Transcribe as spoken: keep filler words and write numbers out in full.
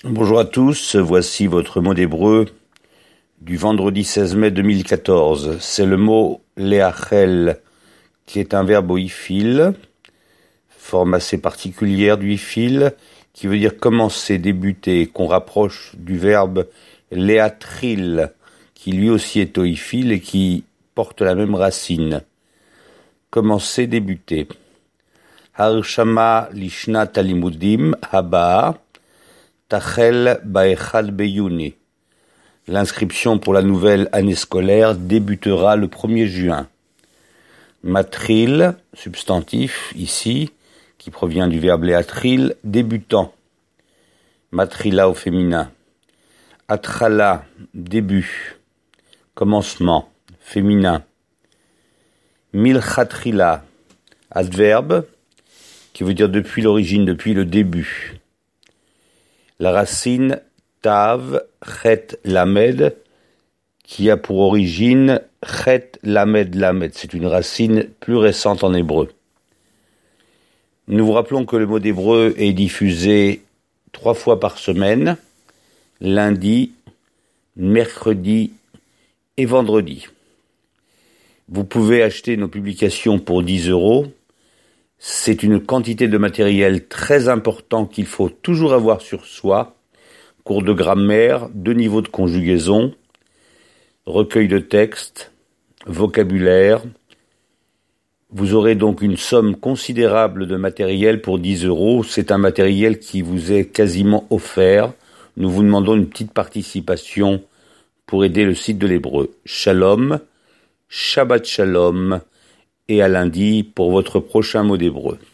Bonjour à tous, voici votre mot d'hébreu du vendredi seize mai deux mille quatorze. C'est le mot léachel, qui est un verbe au ifil, forme assez particulière du ifil, qui veut dire commencer, débuter, qu'on rapproche du verbe léatril, qui lui aussi est au ifil et qui porte la même racine. Commencer, débuter. Harshama lishnat alimudim haba tachel baechad beyuni. L'inscription pour la nouvelle année scolaire débutera le premier juin. Matril, substantif ici, qui provient du verbe léatril, débutant. Matrila au féminin. Atrala, début, commencement, féminin. Milchatrila, adverbe, qui veut dire depuis l'origine, depuis le début. La racine tav, chet, lamed, qui a pour origine chet, lamed, lamed. C'est une racine plus récente en hébreu. Nous vous rappelons que le mot d'hébreu est diffusé trois fois par semaine, lundi, mercredi et vendredi. Vous pouvez acheter nos publications pour dix euros. C'est une quantité de matériel très important qu'il faut toujours avoir sur soi. Cours de grammaire, deux niveaux de conjugaison, recueil de textes, vocabulaire. Vous aurez donc une somme considérable de matériel pour dix euros. C'est un matériel qui vous est quasiment offert. Nous vous demandons une petite participation pour aider le site de l'hébreu. Shalom, Shabbat Shalom, et à lundi pour votre prochain mot d'hébreu.